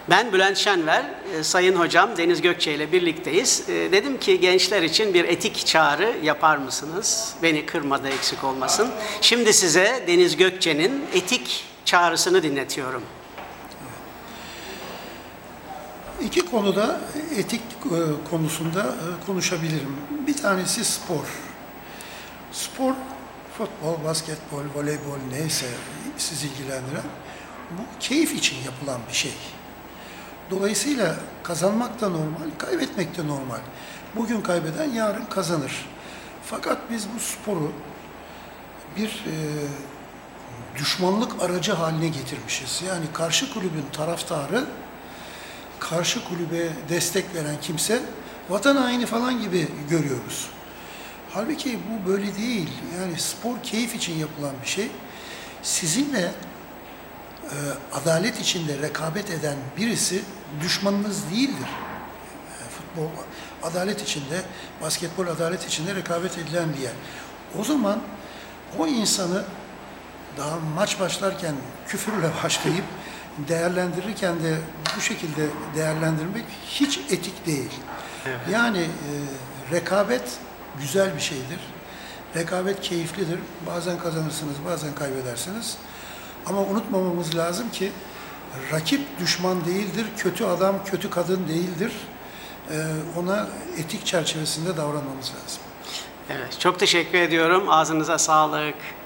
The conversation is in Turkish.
Ben Bülent Şenver, Sayın Hocam Deniz Gökçe ile birlikteyiz. Dedim ki gençler için bir etik çağrı yapar mısınız? Beni kırmadı eksik olmasın. Şimdi size Deniz Gökçe'nin etik çağrısını dinletiyorum. İki konuda etik konusunda konuşabilirim. Bir tanesi spor. Spor, futbol, basketbol, voleybol neyse sizi ilgilendiren bu keyif için yapılan bir şey. Dolayısıyla kazanmak da normal, kaybetmek de normal. Bugün kaybeden yarın kazanır. Fakat biz bu sporu bir düşmanlık aracı haline getirmişiz. Yani karşı kulübün taraftarı, karşı kulübe destek veren kimse vatan haini falan gibi görüyoruz. Halbuki bu böyle değil. Yani spor keyif için yapılan bir şey. Sizinle adalet içinde rekabet eden birisi düşmanınız değildir. Futbol adalet içinde, basketbol adalet içinde rekabet edilen bir yer. O zaman o insanı daha maç başlarken küfürle başlayıp değerlendirirken de bu şekilde değerlendirmek hiç etik değil. Evet. Yani rekabet güzel bir şeydir. Rekabet keyiflidir. Bazen kazanırsınız, bazen kaybedersiniz. Ama unutmamamız lazım ki rakip düşman değildir, kötü adam, kötü kadın değildir. Ona etik çerçevesinde davranmamız lazım. Evet, çok teşekkür ediyorum. Ağzınıza sağlık.